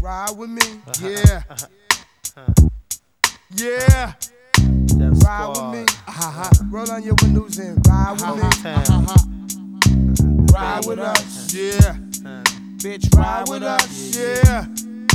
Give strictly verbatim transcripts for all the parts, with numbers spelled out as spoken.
Ride with me, yeah. Yeah. Ride with me, uh-huh. Roll on your windows and ride with me, uh-huh. Ride with us, yeah. Bitch, ride with us, yeah.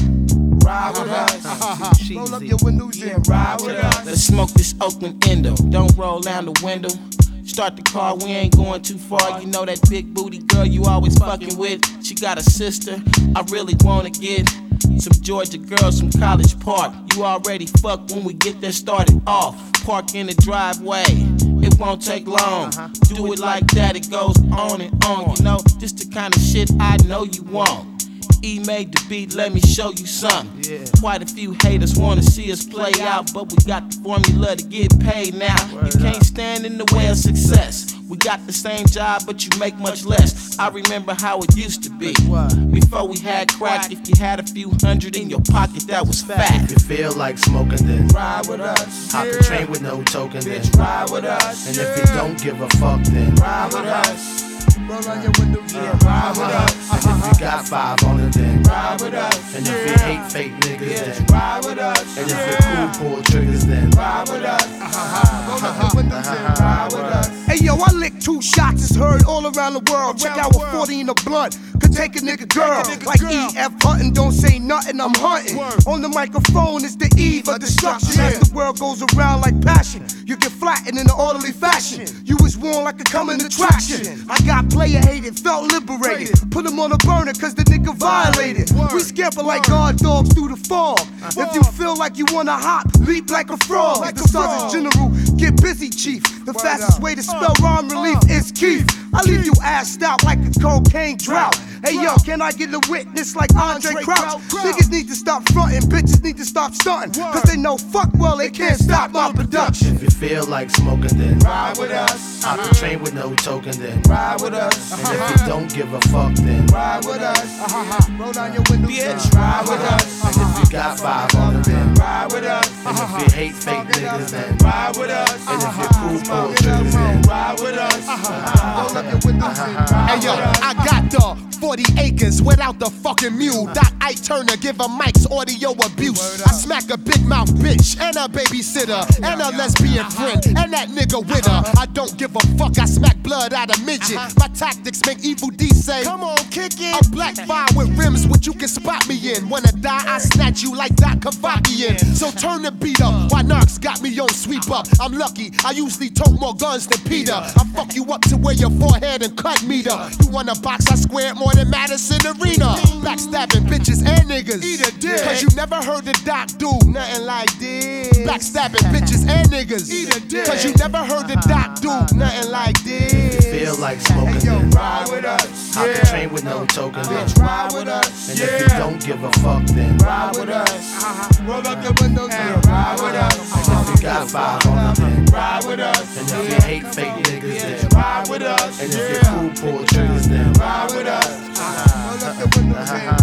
Ride with us, uh-huh. Roll up your windows and ride with us. Let's smoke this Oakland Endo. Don't roll down the window. Start the car, we ain't going too far. You know that big booty girl you always fucking with. She got a sister, I really wanna get some Georgia girls from College Park. You already fucked when we get there started off. Park in the driveway, it won't take long. Do it like that, it goes on and on. You know, just the kind of shit I know you want. E made the beat, let me show you something. Yeah. Quite a few haters wanna see us play out, but we got the formula to get paid now. Word you can't up. Stand in the way of success. We got the same job, but you make much less. I remember how it used to be. Before we had crack, if you had a few hundred in your pocket, that was fat. If you feel like smoking, then ride with us. Hop the train with no token, then bitch, ride with us. And if you don't give a fuck, then ride with us. Roll on your windows, yeah, ride with us. And if you got five on it, then ride with us. And if you hate fake niggas, yeah, then ride with us. And if you're cool, pull triggers, then ride with us. Roll up your windows and ride with us. Hey yo, I lick two shots, it's heard all around the world. Check out a forty in a blunt, could take a nigga girl. Like E F Hunting, don't say nothing, I'm hunting. On the microphone, it's the eve of destruction. As the world goes around like passion, you get flattened in an orderly fashion. You was worn like a coming attraction. I got player hated, felt liberated. Put him on a burner cause the nigga violated. We scamper like guard dogs through the fog. If you feel like you wanna hop, leap like a frog. Like the Sergeant General, get busy, chief. The fastest way to spell rhyme relief is Keith. I leave you assed out like a cocaine drought. Hey yo, can I get a witness like Andre Crouch? Niggas need to stop frontin', bitches need to stop stuntin'. Cause they know fuck well they can't stop my production. If you feel like smoking, then ride with us. Hop the train with no token, then ride with us. And if you don't give a fuck, then ride with us. Roll down your windows, bitch, ride with us. And if you got five on it, then ride with us. And if you hate fake niggas, then ride with us. And if you're cool, pull triggers, then ride with us. Roll up your windows and ride with us. I got the forty acres without the fucking mule. Doc Ike Turner give a Mike's audio abuse. I smack a big mouth bitch and a babysitter and a lesbian friend and that nigga with her. I don't give a fuck, I smack blood out of midget. My tactics make Evil D say, come on, kick it. A black fire with rims, which you can spot me in. Wanna die, I snatch you like Doc Cavachian. So turn the beat up, why Narcs got me on sweep up. I'm lucky, I usually tote more guns than Peter. I fuck you up to where your forehead and cut meter. You wanna box, I square it more than Madison Arena. Backstabbing bitches and niggas. Eat a dick. Cause you never heard the Doc do nothing like this. Backstabbing bitches and niggas. Eat a dick. Cause you never heard the Doc do nothing like this. If you feel like smoking, hey, yo, then ride with us. Hop yeah. the train with no token, then bitch, ride with us. And yeah. if you don't give a fuck, then ride with us. Uh-huh. Roll up your windows and ride with us. And if you got five on it, then ride with us. And if you hate fake niggas, then ride with us. And if you're cool, pull triggers, then ride with us. Roll up your windows and